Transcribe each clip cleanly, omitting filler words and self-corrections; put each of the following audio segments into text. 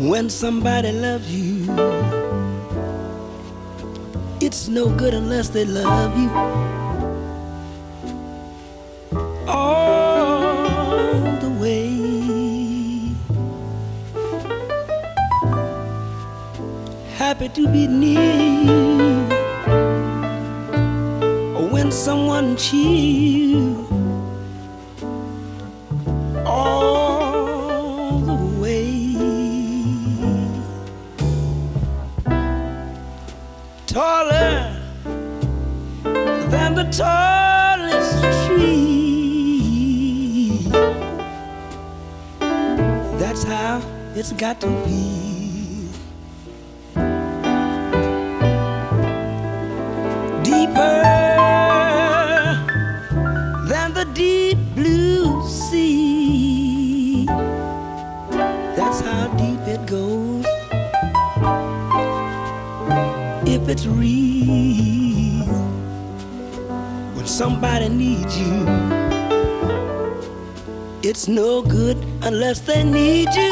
When somebody loves you, it's no good unless they love you all the way. Happy to be near you, or when someone cheers you all the way. Taller than the tallest tree, that's how it's got to be. Deeper than the deep blue sea, that's how deep it goes. If it's real, when somebody needs you, it's no good unless they need you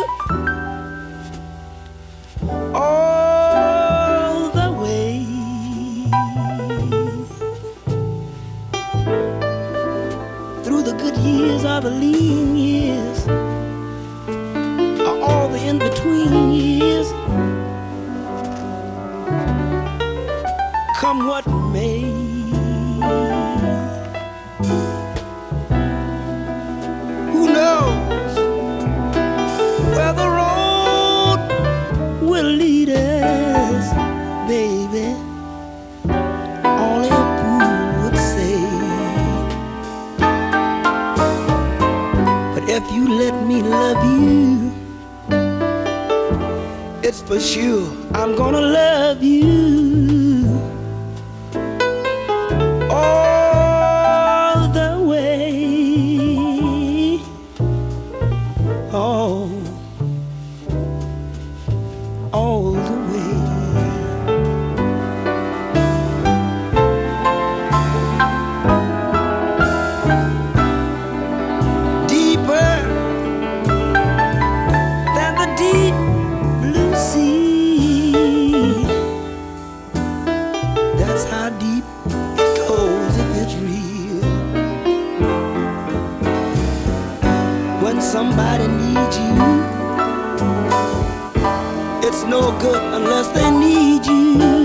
all the way. Through the good years or the lean years, or all the in-between years, come what may. Who knows where the road will lead us, baby? Only a fool would say. But if you let me love you, it's for sure I'm gonna love you all the way. Oh, all the way. Deeper than the deep blue sea, that's how deep it goes if it's real. When somebody needs you, it's no good unless they need you